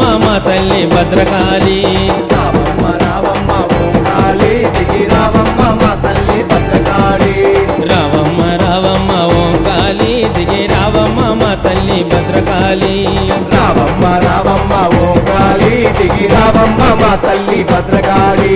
రావమ్మ మా తల్లి భద్రకాళి రావమ్మ రావమ్మ ఓం కాళీ దిగి రావమ్మ మా తల్లి భద్రకాళి రావమ్మ రావమ్మ ఓం కాళీ దిగి రావమ్మ మా తల్లి భద్రకాళి రావమ్మ రావమ్మ ఓం కాళీ దిగి రావమ్మ మా తల్లి భద్రకాళి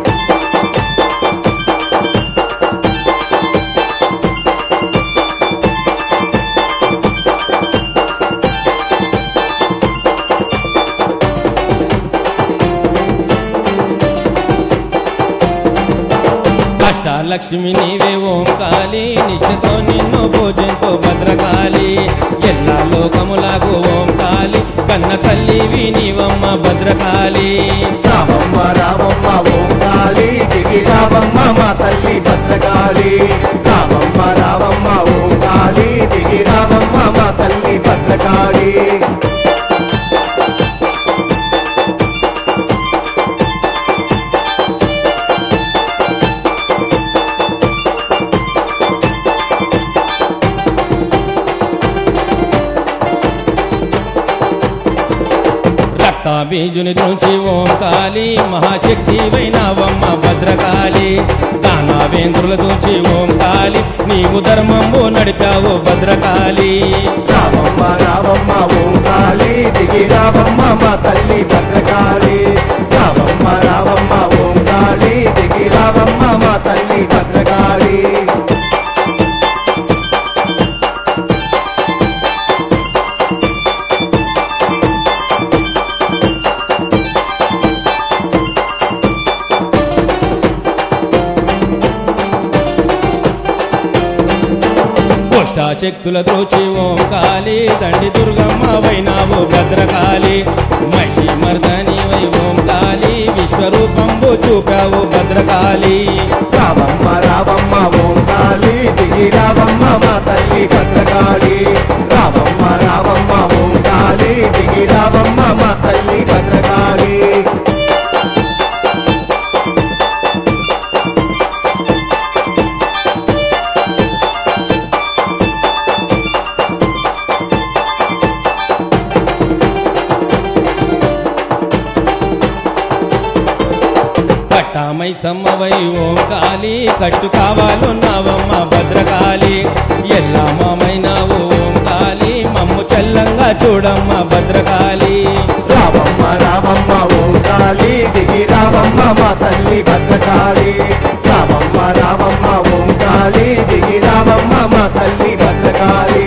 అష్టాలక్ష్మి నీవే ఓం కాళీ నిష్ఠతో నిన్ను పూజంతో భద్రకాళి ఎల్లా లోకములకు ఓం కాళీ కన్న తల్లివి నీవమ్మ భద్రకాళి రావమ్మ రావమ్మ ఓం కాళీ దిగి రావమ్మ మా తల్లి భద్రకాళి రావమ్మ రావమ్మ ఓం కాళీ దిగి రావమ్మ మా తల్లి భద్రకాళి రక్తాబీజుని నుంచి ఓం కాళీ మహాశక్తి వైనావమ్మ భద్రకాళి దానవేంద్రుల నుంచి ఓం కాళీ నీవు ధర్మంబు నడిపావు భద్రకాళి రావమ్మ రావమ్మ ఓం కాళీ దిగి రావమ్మ మా తల్లి భద్రకాళి రావమ్మ రావమ్మ ఓం కాళీ దిగి రావమ్మ మా తల్లి భద్రకాళి శక్తుల దోచి ఓం కాళీ దండి దుర్గమ్మ వైనావు భద్రకాళి మహిషి మర్దని వై ఓం కాళీ విశ్వరూపంబు చూపావు భద్రకాళి రావమ్మ రావమ్మ ఓం కాళీ దిగి రావమ్మ మా తల్లి భద్రకాళి రావమ్మ రావమ్మ ఓం కాళీ దిగి రావమ్మ మా తల్లి భద్రకాళి పట్టామై సమ్మవై ఓం కాళీ కట్టు కావాలున్నావమ్మ భద్రకాళి ఎల్లా మామైనావు ఓం కాళీ మమ్ము చల్లంగా చూడమ్మ భద్రకాళి రావమ్మ రావమ్మ ఓం కాళీ దిగి రావమ్మ మా తల్లి భద్రకాళి రావమ్మ రావమ్మ ఓం కాళీ దిగి రావమ్మ మా తల్లి భద్రకాళి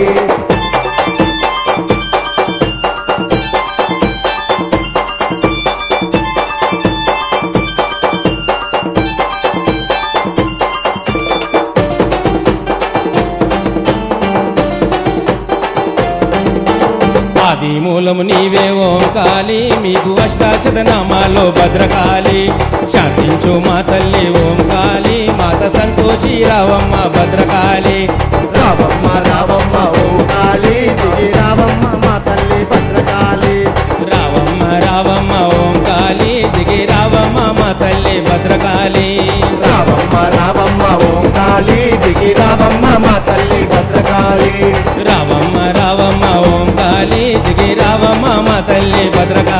ఆది మూలము నీవే ఓం కాళీ మీకు అష్టాచదనామాలో భద్రకాళి శాంతించు మా తల్లి ఓం కాళీ మాత సంతోషి రావమ్మ భద్రకాళి రావమ్మ రావమ్మ ఓం కాళీ దిగి రావమ్మ మా తల్లి భద్రకాళి రావమ్మ రావమ్మ ఓం కాళీ దిగి రావమ్మ మా తల్లి భద్రకాళి రావమ్మ రావమ్మ ఓం కాళీ దిగి రావమ్మ మా తల్లి భద్రకాళి రావమ్మ రావమ్మ ఓం కాళీ దిగి రావమ్మ మా తల్లి భద్రకాళి